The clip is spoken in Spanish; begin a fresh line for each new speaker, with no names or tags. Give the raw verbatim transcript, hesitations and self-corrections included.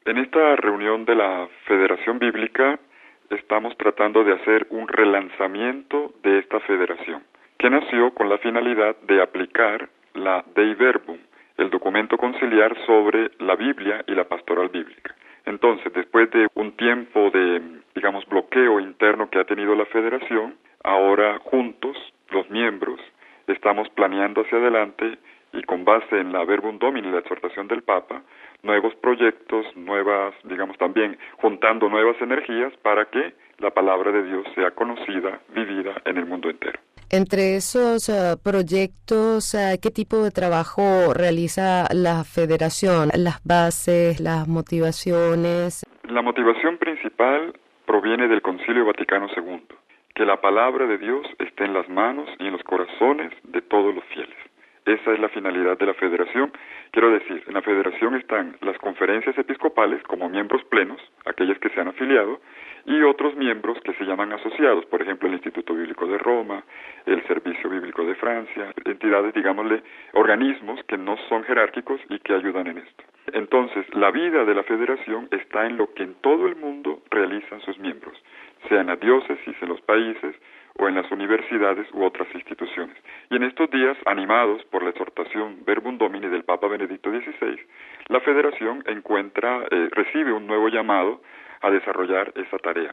En esta reunión de la Federación Bíblica estamos tratando de hacer un relanzamiento de esta federación, que nació con la finalidad de aplicar la Dei Verbum, el documento conciliar sobre la Biblia y la pastoral bíblica. Entonces, después de un tiempo de, digamos, bloqueo interno que ha tenido la federación, ahora juntos, los miembros, estamos planeando hacia adelante y con base en la Verbum Domini, la exhortación del Papa, nuevos proyectos, nuevas, digamos también, juntando nuevas energías para que la palabra de Dios sea conocida, vivida en el mundo entero.
Entre esos uh, proyectos, uh, ¿qué tipo de trabajo realiza la Federación? Las bases, las motivaciones.
La motivación principal proviene del Concilio Vaticano segundo, que la palabra de Dios esté en las manos y en los corazones de todos los fieles. Esa es la finalidad de la federación. Quiero decir, en la federación están las conferencias episcopales como miembros plenos, aquellas que se han afiliado, y otros miembros que se llaman asociados, por ejemplo, el Instituto Bíblico de Roma, el Servicio Bíblico de Francia, entidades, digámosle, organismos que no son jerárquicos y que ayudan en esto. Entonces, la vida de la federación está en lo que en todo el mundo realizan sus miembros, sea en la diócesis, en los países, o en las universidades u otras instituciones. Y en estos días, animados por la exhortación Verbum Domini del Papa Benedicto dieciséis, la Federación encuentra, eh, recibe un nuevo llamado a desarrollar esa tarea.